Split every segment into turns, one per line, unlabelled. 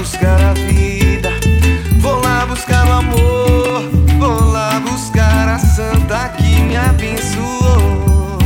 buscar a vida, vou lá buscar o amor, vou lá buscar a santa que me abençoou.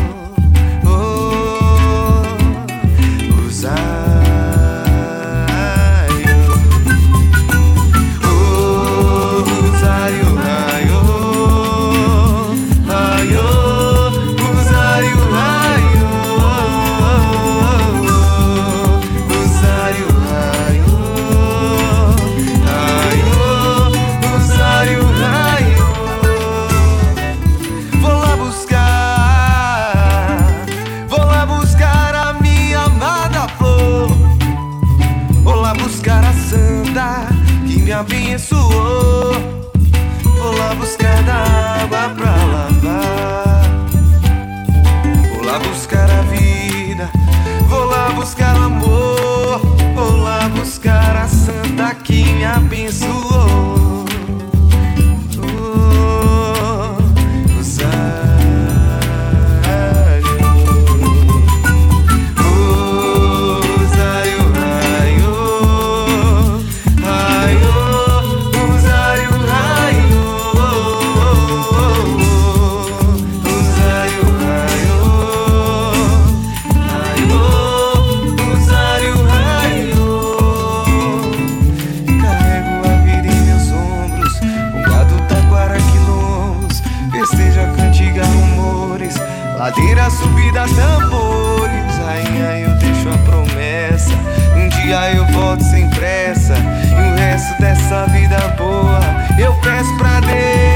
Que me abençoou. Vou lá buscar da água pra lavar, vou lá buscar a vida, vou lá buscar o amor, vou lá buscar a santa que me abençoou. Ladeiras, subidas, tambores, rainha, eu deixo a promessa. Um dia eu volto sem pressa, e o resto dessa vida boa eu peço pra Deus.